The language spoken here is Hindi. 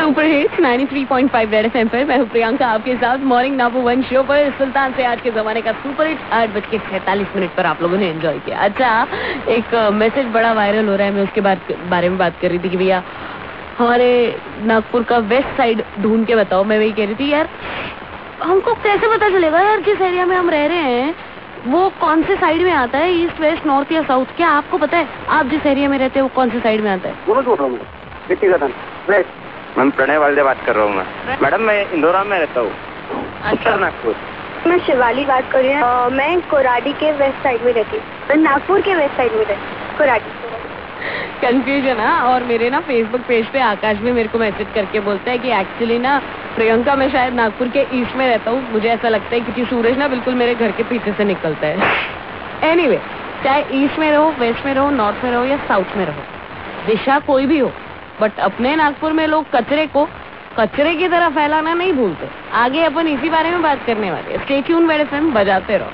सुपर हिट्स 93.5 रेड एफएम पर मैं हूँ प्रियंका आपके साथ मॉर्निंग नंबर 1 शो पर सुल्तान से आज के जमाने का सुपर हिट 8:47 पर आप लोगों ने एंजॉय किया। अच्छा, एक मैसेज बड़ा वायरल हो रहा है, मैं उसके बारे में बात कर रही थी कि भैया हमारे नागपुर का वेस्ट साइड ढूंढ के बताओ। मैं वही कह रही थी यार, हमको कैसे पता चलेगा यार जिस एरिया में हम रह रहे हैं वो कौन से साइड में आता है, ईस्ट वेस्ट नॉर्थ या साउथ? क्या आपको पता है आप जिस एरिया में रहते हैं वो कौन से साइड में आता है? मैं प्रणय वाले बात कर रहा हूँ। मैं मैडम मैं इंदौरा में रहता हूँ। अच्छा, नागपुर। मैं शिवाली बात कर रही हूँ। मैं कोराडी के वेस्ट साइड में रहती हूँ, नागपुर के वेस्ट साइड में रहती हूँ, कोराडी। कंफ्यूजन है। और मेरे ना फेसबुक पेज पे आकाश भी मेरे को मैसेज करके बोलता है कि एक्चुअली ना प्रियंका मैं शायद नागपुर के ईस्ट में रहता हूँ, मुझे ऐसा लगता है क्योंकि सूरज ना बिल्कुल मेरे घर के पीछे से निकलता है। एनीवे, चाहे ईस्ट में रहो, वेस्ट में रहो, नॉर्थ में रहो या साउथ में रहो, दिशा कोई भी हो, बट अपने नागपुर में लोग कचरे को कचरे की तरह फैलाना नहीं भूलते। आगे अपन इसी बारे में बात करने वाले हैं। स्टे ट्यून रेड एफएम बजाते रहो।